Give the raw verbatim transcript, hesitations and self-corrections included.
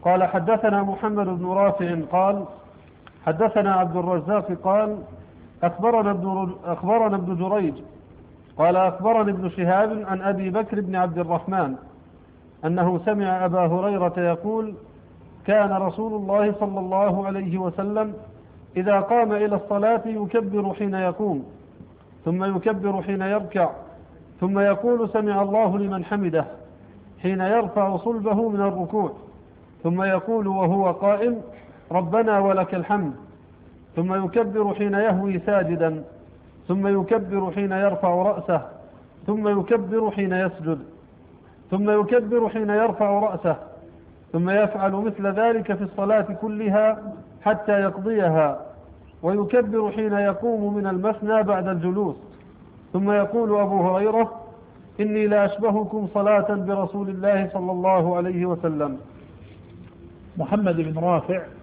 قال حدثنا محمد بن رافع قال حدثنا عبد الرزاق قال أخبرنا ابن, أخبرنا ابن جريج قال أخبرني ابن شهاب عن أبي بكر بن عبد الرحمن أنه سمع أبا هريرة يقول كان رسول الله صلى الله عليه وسلم إذا قام إلى الصلاة يكبر حين يقوم ثم يكبر حين يركع ثم يقول سمع الله لمن حمده حين يرفع صلبه من الركوع ثم يقول وهو قائم ربنا ولك الحمد ثم يكبر حين يهوي ساجدا ثم يكبر حين يرفع رأسه ثم يكبر حين يسجد ثم يكبر حين يرفع رأسه ثم يفعل مثل ذلك في الصلاة كلها حتى يقضيها ويكبر حين يقوم من المثنى بعد الجلوس ثم يقول أبو هريرة إني لا أشبهكم صلاة برسول الله صلى الله عليه وسلم. محمد بن رافع